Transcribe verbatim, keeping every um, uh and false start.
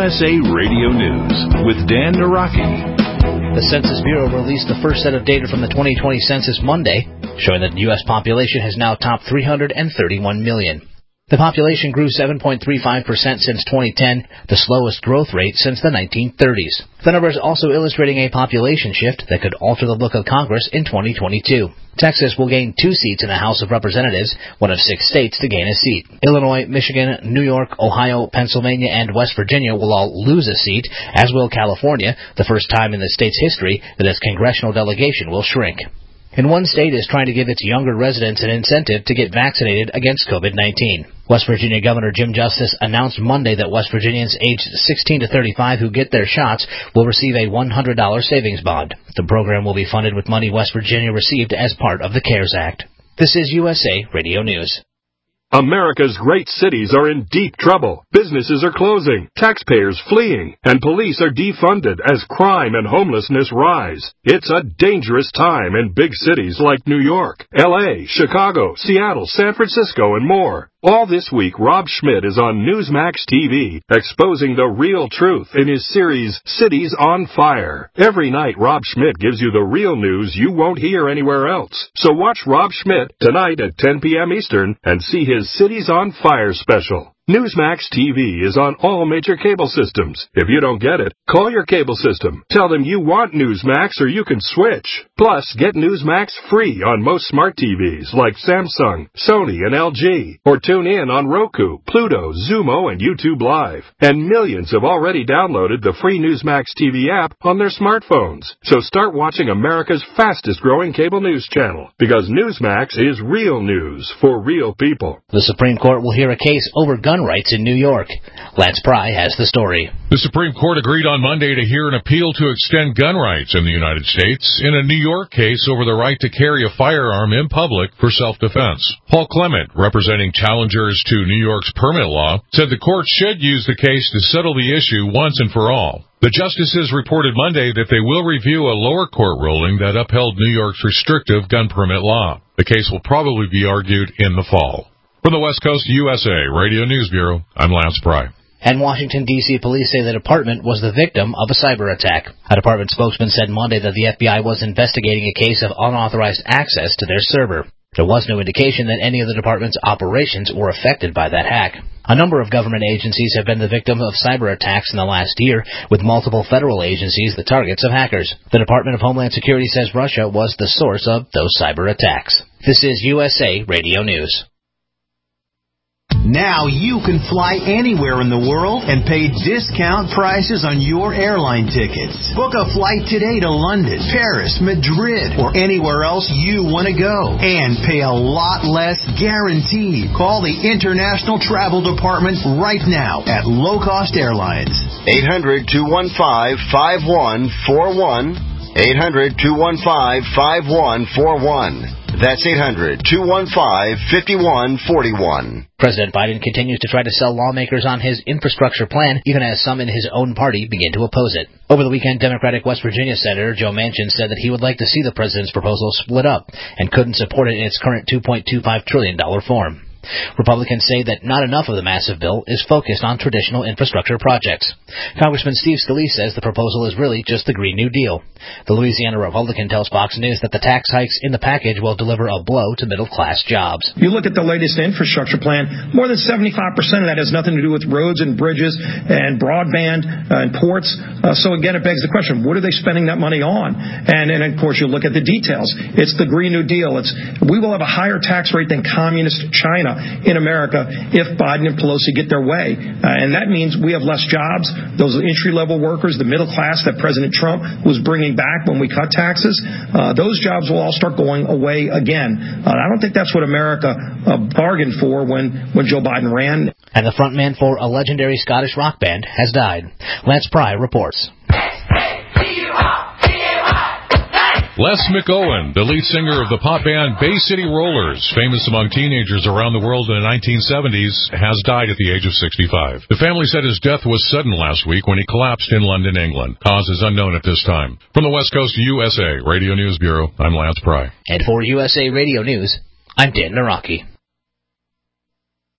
S A Radio News with Dan Naraki. The Census Bureau released the first set of data from the twenty twenty census Monday, showing that the U S population has now topped three hundred thirty-one million. The population grew seven point three five percent since twenty ten, the slowest growth rate since the nineteen thirties. The numbers also illustrating a population shift that could alter the look of Congress in twenty twenty-two. Texas will gain two seats in the House of Representatives, one of six states to gain a seat. Illinois, Michigan, New York, Ohio, Pennsylvania, and West Virginia will all lose a seat, as will California, the first time in the state's history that its congressional delegation will shrink. And one state is trying to give its younger residents an incentive to get vaccinated against COVID nineteen. West Virginia Governor Jim Justice announced Monday that West Virginians aged sixteen to thirty-five who get their shots will receive a one hundred dollars savings bond. The program will be funded with money West Virginia received as part of the CARES Act. This is U S A Radio News. America's great cities are in deep trouble. Businesses are closing, taxpayers fleeing, and police are defunded as crime and homelessness rise. It's a dangerous time in big cities like New York, L A, Chicago, Seattle, San Francisco, and more. All this week, Rob Schmidt is on Newsmax T V, exposing the real truth in his series, Cities on Fire. Every night, Rob Schmidt gives you the real news you won't hear anywhere else. So watch Rob Schmidt tonight at ten p.m. Eastern and see his Cities on Fire special. Newsmax T V is on all major cable systems. If you don't get it, call your cable system. Tell them you want Newsmax or you can switch. Plus, get Newsmax free on most smart T Vs like Samsung, Sony, and L G. Or tune in on Roku, Pluto, Zumo, and YouTube Live. And millions have already downloaded the free Newsmax T V app on their smartphones. So start watching America's fastest growing cable news channel, because Newsmax is real news for real people. The Supreme Court will hear a case over gun rights in New York. Lance Pry has the story. The Supreme Court agreed on Monday to hear an appeal to extend gun rights in the United States in a New York case over the right to carry a firearm in public for self-defense. Paul Clement, representing challengers to New York's permit law, said the court should use the case to settle the issue once and for all. The justices reported Monday that they will review a lower court ruling that upheld New York's restrictive gun permit law. The case will probably be argued in the fall. From the West Coast U S A Radio News Bureau, I'm Lance Pry. And Washington, D C police say the department was the victim of a cyber attack. A department spokesman said Monday that the F B I was investigating a case of unauthorized access to their server. There was no indication that any of the department's operations were affected by that hack. A number of government agencies have been the victim of cyber attacks in the last year, with multiple federal agencies the targets of hackers. The Department of Homeland Security says Russia was the source of those cyber attacks. This is U S A Radio News. Now you can fly anywhere in the world and pay discount prices on your airline tickets. Book a flight today to London, Paris, Madrid, or anywhere else you want to go. And pay a lot less guaranteed. Call the International Travel Department right now at Low Cost Airlines. eight hundred, two one five, five one four one. eight hundred, two one five, five one four one. That's eight hundred, two one five, five one four one. President Biden continues to try to sell lawmakers on his infrastructure plan, even as some in his own party begin to oppose it. Over the weekend, Democratic West Virginia Senator Joe Manchin said that he would like to see the president's proposal split up and couldn't support it in its current two point two five trillion dollars form. Republicans say that not enough of the massive bill is focused on traditional infrastructure projects. Congressman Steve Scalise says the proposal is really just the Green New Deal. The Louisiana Republican tells Fox News that the tax hikes in the package will deliver a blow to middle-class jobs. You look at the latest infrastructure plan, more than seventy-five percent of that has nothing to do with roads and bridges and broadband uh, and ports. Uh, so again, it begs the question, what are they spending that money on? And, and of course, you look at the details. It's the Green New Deal. It's we will have a higher tax rate than communist China in America if Biden and Pelosi get their way. Uh, and that means we have less jobs. Those entry-level workers, the middle class that President Trump was bringing back when we cut taxes, uh, those jobs will all start going away again. Uh, I don't think that's what America uh, bargained for when, when Joe Biden ran. And the frontman for a legendary Scottish rock band has died. Lance Pry reports. Les McOwen, the lead singer of the pop band Bay City Rollers, famous among teenagers around the world in the nineteen seventies, has died at the age of sixty-five. The family said his death was sudden last week when he collapsed in London, England. Cause is unknown at this time. From the West Coast U S A Radio News Bureau, I'm Lance Pry. And for U S A Radio News, I'm Dan Naraki.